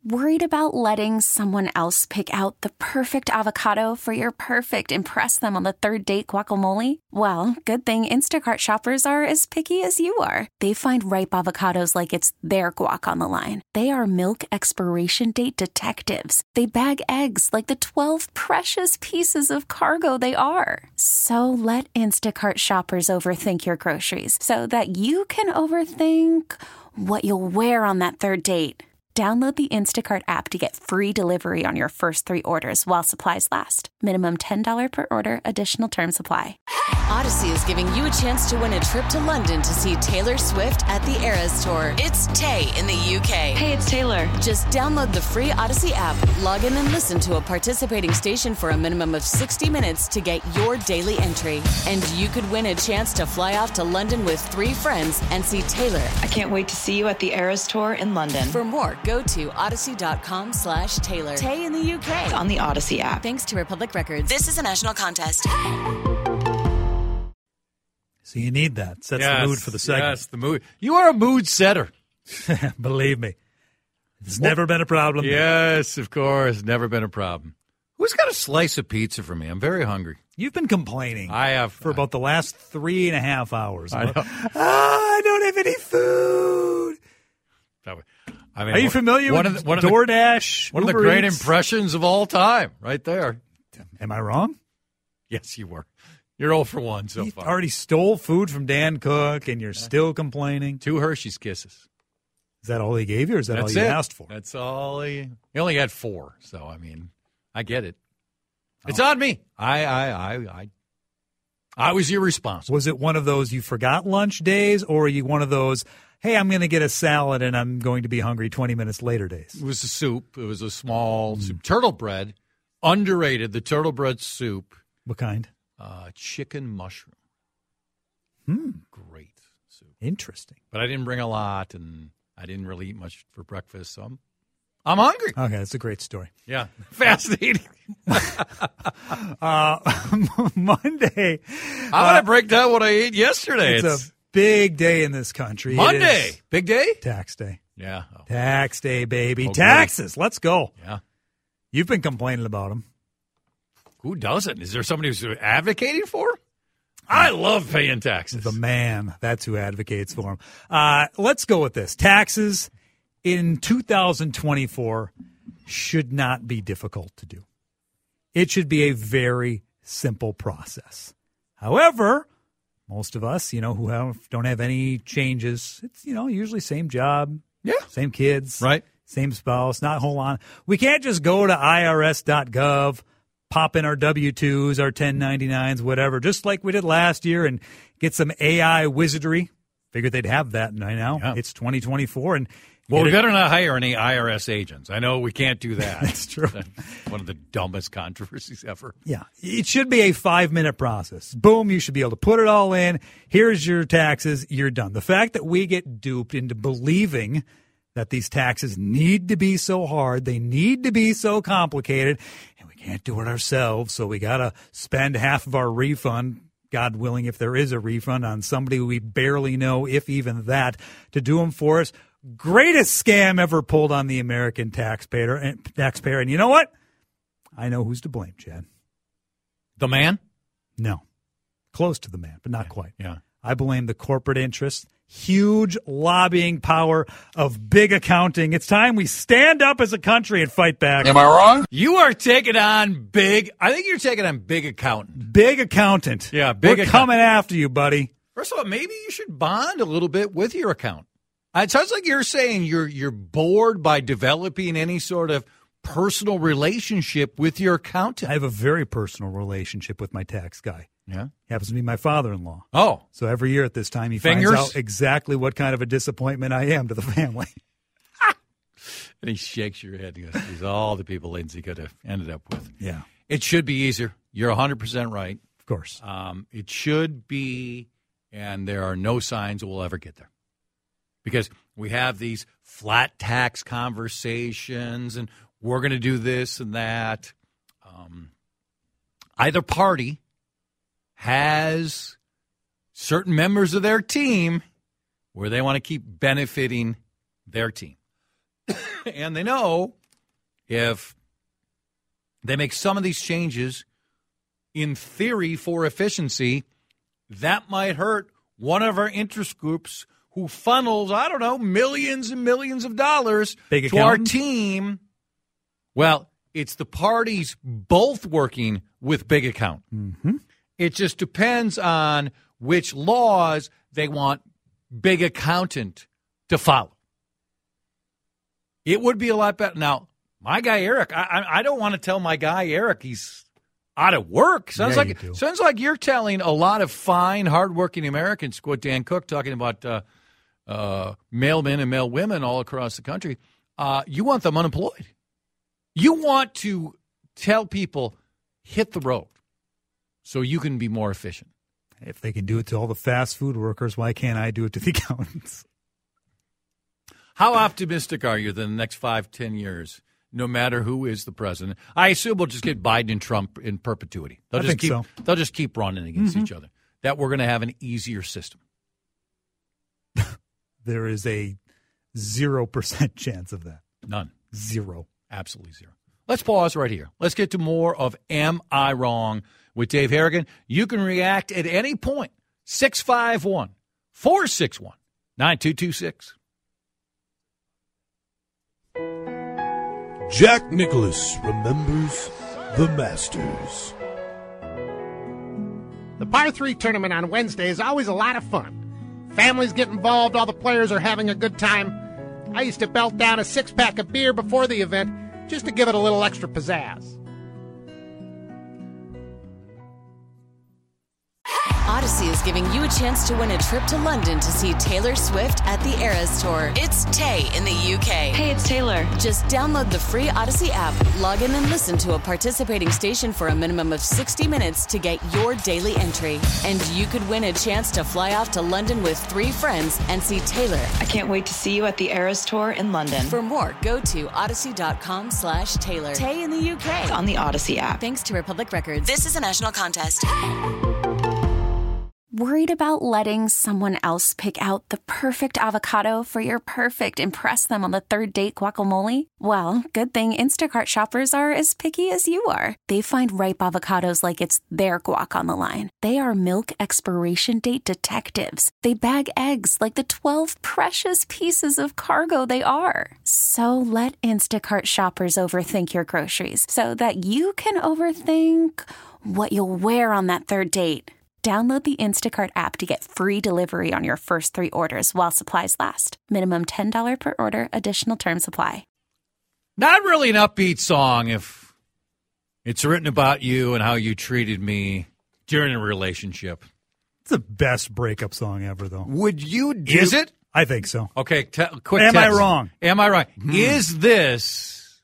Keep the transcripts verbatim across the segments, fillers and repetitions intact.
Worried about letting someone else pick out the perfect avocado for your perfect impress them on the third date guacamole? Well, good thing Instacart shoppers are as picky as you are. They find ripe avocados like it's their guac on the line. They are milk expiration date detectives. They bag eggs like the twelve precious pieces of cargo they are. So let Instacart shoppers overthink your groceries so that you can overthink what you'll wear on that third date. Download the Instacart app to get free delivery on your first three orders while supplies last. Minimum ten dollars per order. Additional terms apply. Odyssey is giving you a chance to win a trip to London to see Taylor Swift at the Eras Tour. It's Tay in the U K. Hey, it's Taylor. Just download the free Odyssey app, log in and listen to a participating station for a minimum of sixty minutes to get your daily entry. And you could win a chance to fly off to London with three friends and see Taylor. I can't wait to see you at the Eras Tour in London. For more, go to odyssey.com slash Taylor. Tay in the U K. It's on the Odyssey app. Thanks to Republic Records. This is a national contest. So you need that. Sets yes, the mood for the segment. Yes, the mood. You are a mood setter. Believe me. It's what? Never been a problem. Yes, of course. Never been a problem. Who's got a slice of pizza for me? I'm very hungry. You've been complaining. I have. For about the last three and a half hours. I know. Ah, I don't have any food. I mean, Are you familiar one with of the, one DoorDash? Of the, one Uber of the great Eats? impressions of all time, right there. Am I wrong? Yes, you were. You're zero for one so you far. Already stole food from Dan Cook, and you're yeah. still complaining. Two Hershey's Kisses. Is that all he gave you, or is that That's all you it. asked for? That's all he. He only had four, so I mean, I get it. It's oh. on me. I, I, I, I. I was irresponsible. Was it one of those you forgot lunch days, or are you one of those, hey, I'm going to get a salad and I'm going to be hungry twenty minutes later days? It was a soup. It was a small mm. soup. Turtle bread. Underrated, the turtle bread soup. What kind? Uh, chicken mushroom. Hmm. Great soup. Interesting. But I didn't bring a lot, and I didn't really eat much for breakfast, so I'm, I'm hungry. Okay, that's a great story. Yeah. Fascinating. uh, Monday. I'm going to uh, break down what I ate yesterday. It's, it's a big day in this country. Monday. Big day? Tax day. Yeah. Oh. Tax day, baby. Oh, Taxes. Let's go. Yeah. You've been complaining about them. Who doesn't? Is there somebody who's advocating for them? I love paying taxes. The man. That's who advocates for them. Uh, let's go with this. Taxes in two thousand twenty-four should not be difficult to do. It should be a very simple process. However, most of us, you know, who have, don't have any changes, it's, you know, usually same job, yeah, same kids, right, same spouse, not a whole lot. We can't just go to I R S dot gov, pop in our W twos, our ten ninety-nines, whatever, just like we did last year, and get some A I wizardry. Figured they'd have that by now. Yeah. It's twenty twenty-four, and well, we better not hire any I R S agents. I know we can't do that. That's true. That's one of the dumbest controversies ever. Yeah. It should be a five-minute process. Boom, you should be able to put it all in. Here's your taxes. You're done. The fact that we get duped into believing that these taxes need to be so hard, they need to be so complicated, and we can't do it ourselves, so we got to spend half of our refund, God willing, if there is a refund, on somebody we barely know, if even that, to do them for us. Greatest scam ever pulled on the American taxpayer. And taxpayer. And you know what? I know who's to blame, Chad. The man? No. Close to the man, but not yeah. quite. Yeah. I blame the corporate interests, huge lobbying power of big accounting. It's time we stand up as a country and fight back. Am I wrong? You are taking on big, I think you're taking on big accountant. Big accountant. Yeah, big We're accountant. coming after you, buddy. First of all, maybe you should bond a little bit with your accountant. It sounds like you're saying you're you're bored by developing any sort of personal relationship with your accountant. I have a very personal relationship with my tax guy. Yeah. He happens to be my father-in-law. Oh. So every year at this time, he Fingers? finds out exactly what kind of a disappointment I am to the family. And he shakes your head. He goes, these are all the people Lindsay could have ended up with. Yeah. It should be easier. You're one hundred percent right. Of course. Um, it should be, and there are no signs we'll ever get there. Because we have these flat tax conversations, and we're going to do this and that. Um, either party has certain members of their team where they want to keep benefiting their team. And they know if they make some of these changes, in theory, for efficiency, that might hurt one of our interest groups who funnels, I don't know, millions and millions of dollars Big to our accountants? team. Well, it's the parties both working with big account. Mm-hmm. It just depends on which laws they want big accountant to follow. It would be a lot better. Now, my guy Eric, I, I, I don't want to tell my guy Eric he's out of work. Sounds Yeah, like you do. sounds like you're telling a lot of fine, hardworking Americans. Quote Dan Cook talking about uh, uh, mailmen and mailwomen all across the country. Uh, you want them unemployed. You want to tell people hit the road so you can be more efficient. If they can do it to all the fast food workers, why can't I do it to the accountants? How optimistic are you that in the next five, ten years, no matter who is the president, I assume we'll just get Biden and Trump in perpetuity. They'll I just think keep, so. They'll just keep running against Mm-hmm. each other. That we're going to have an easier system. There is a zero percent chance of that. None. Zero. Absolutely zero. Let's pause right here. Let's get to more of Am I Wrong with Dave Harrigan. You can react at any point. six five one, four six one, nine two two six. Jack Nicholas remembers the Masters. The par three tournament on Wednesday is always a lot of fun. Families get involved, all the players are having a good time. I used to belt down a six-pack of beer before the event just to give it a little extra pizzazz. Odyssey is giving you a chance to win a trip to London to see Taylor Swift at the Eras Tour. It's Tay in the U K. Hey, it's Taylor. Just download the free Odyssey app, log in and listen to a participating station for a minimum of sixty minutes to get your daily entry. And you could win a chance to fly off to London with three friends and see Taylor. I can't wait to see you at the Eras Tour in London. For more, go to odyssey.com slash Taylor. Tay in the U K. It's on the Odyssey app. Thanks to Republic Records. This is a national contest. Worried about letting someone else pick out the perfect avocado for your perfect impress them on the third date guacamole? Well, good thing Instacart shoppers are as picky as you are. They find ripe avocados like it's their guac on the line. They are milk expiration date detectives. They bag eggs like the twelve precious pieces of cargo they are. So let Instacart shoppers overthink your groceries so that you can overthink what you'll wear on that third date. Download the Instacart app to get free delivery on your first three orders while supplies last. Minimum ten dollars per order. Additional terms apply. Not really an upbeat song if it's written about you and how you treated me during a relationship. It's the best breakup song ever, though. Would you do... Is it? I think so. Okay, te- quick Am I text. wrong? Am I right? Hmm. Is this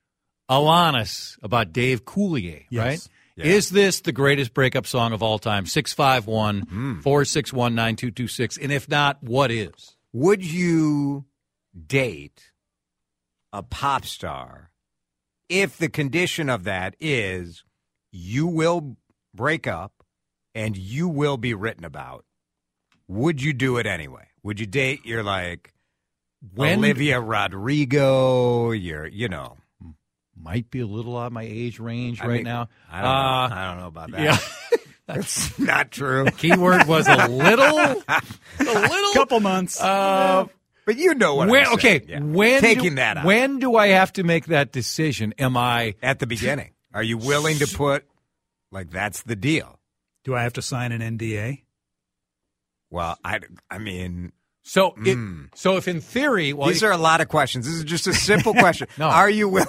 Alanis about Dave Coulier, Yes. right? Yeah. Is this the greatest breakup song of all time? six five one, four six one, nine two two six. And if not, what is? Would you date a pop star if the condition of that is you will break up and you will be written about? Would you do it anyway? Would you date your, like, When- Olivia Rodrigo, your, you know. Might be a little out of my age range I right mean, now. I don't, Uh, know. I don't know about that. Yeah. That's not true. Keyword was a little, a little. Couple months. Uh, But you know what when, I'm okay, saying. Yeah. when Taking do, that out. When do I have to make that decision? Am I At the beginning. Are you willing to put, like, that's the deal? Do I have to sign an N D A? Well, I, I mean, so? It, Mm. so if in theory, well, these are a lot of questions. This is just a simple question. No. Are you willing?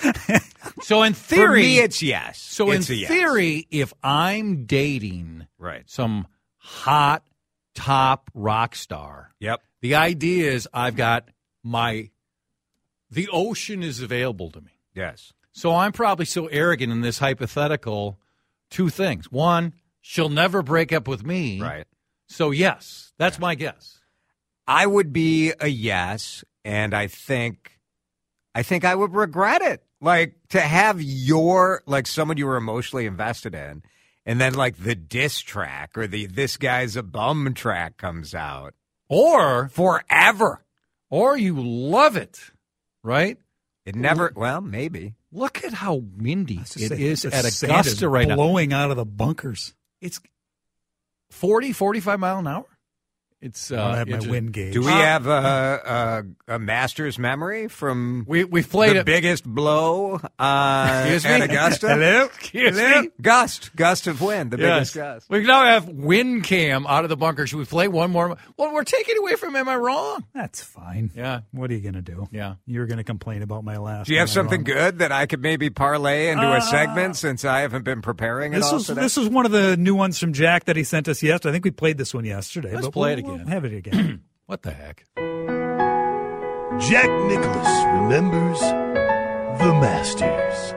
so in For theory, me, it's yes. so It's in a yes. theory, if I'm dating Right. some hot top rock star, Yep. the idea is I've got my the ocean is available to me. Yes. So I'm probably so arrogant in this hypothetical. Two things. One, she'll never break up with me. Right. So, yes, that's my guess. I would be a yes, and I think, I think I would regret it. Like, to have your, like, someone you were emotionally invested in, and then, like, the diss track or the this guy's a bum track comes out Or, forever. or you love it, right? It never, well, maybe. Look at how windy it Say, is the at sand Augusta is right now. blowing out of the bunkers. It's forty, forty-five mile an hour. It's. Uh, I have my it's- wind gauge. Do we have a, a, a master's memory from We we've played the it. biggest blow uh, Excuse me? at Augusta? Hello? Excuse Hello? me? Gust. Gust of wind. The biggest gust. We now have wind cam out of the bunker. Should we play one more? Well, we're taking away from. Am I wrong? That's fine. Yeah. What are you going to do? Yeah. You're going to complain about my last. Do you have Am I something wrong? good that I could maybe parlay into Uh, a segment since I haven't been preparing at This all was today? this was one of the new ones from Jack that he sent us yesterday. I think we played this one yesterday. Let's but play we'll, it again. We'll have it again. What the heck? Jack Nicholas remembers the Masters.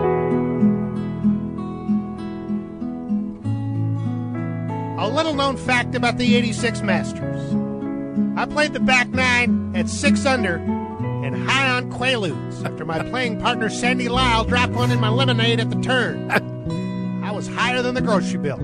A little known fact about the eighty-six Masters. I played the back nine at six under and high on Quaaludes after my playing partner Sandy Lyle dropped one in my lemonade at the turn. I was higher than the grocery bill.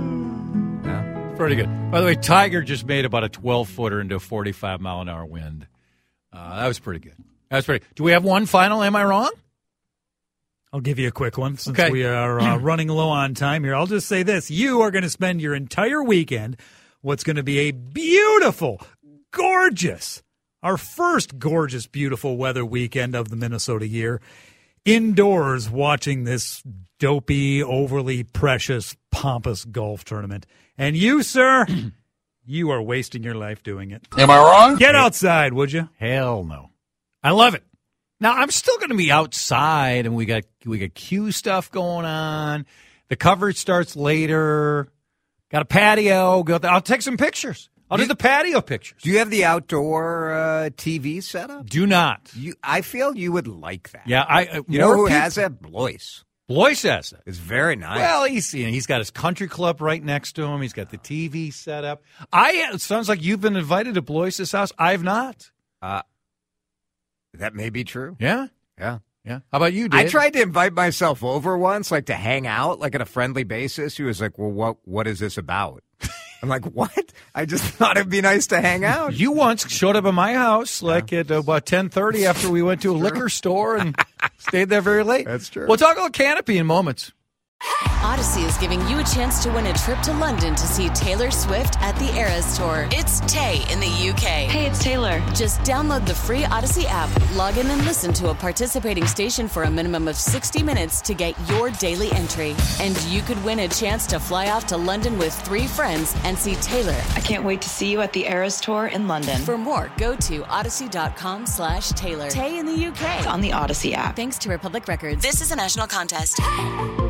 Pretty good. By the way, Tiger just made about a twelve footer into a forty-five mile an hour wind. Uh, that was pretty good. That was pretty. Do we have one final? Am I wrong? I'll give you a quick one since Okay. we are uh, running low on time here. I'll just say this. You are going to spend your entire weekend what's going to be a beautiful, gorgeous, our first gorgeous, beautiful weather weekend of the Minnesota year, indoors watching this dopey, overly precious, pompous golf tournament. And you, sir, you are wasting your life doing it. Am I wrong? Get outside, would you? Hell no. I love it. Now I'm still going to be outside, and we got we got Q stuff going on. The coverage starts later. Got a patio. Go. I'll take some pictures. I'll do the patio pictures. Do you have the outdoor uh, T V setup? Do not. You, I feel you would like that. Yeah, I. Uh, You know more who people- has that? Blois. Blois has it. It's very nice. Well, he's you know, he's got his country club right next to him. He's got the T V set up. I. It sounds like you've been invited to Blois's house. I've not. uh, that may be true. Yeah. Yeah. Yeah. How about you, Dave? I tried to invite myself over once, like to hang out, like on a friendly basis. He was like, "Well, what what is this about?" I'm like, "What?" I just thought it'd be nice to hang out. You once showed up at my house like at about ten thirty after we went to a liquor store and stayed there very late. That's true. We'll talk about Canopy in moments. Odyssey is giving you a chance to win a trip to London to see Taylor Swift at the Eras Tour. It's Tay in the U K. Hey, it's Taylor. Just download the free Odyssey app, log in and listen to a participating station for a minimum of sixty minutes to get your daily entry. And you could win a chance to fly off to London with three friends and see Taylor. I can't wait to see you at the Eras Tour in London. For more, go to odyssey.com slash Taylor. Tay in the U K. On the Odyssey app. Thanks to Republic Records. This is a national contest.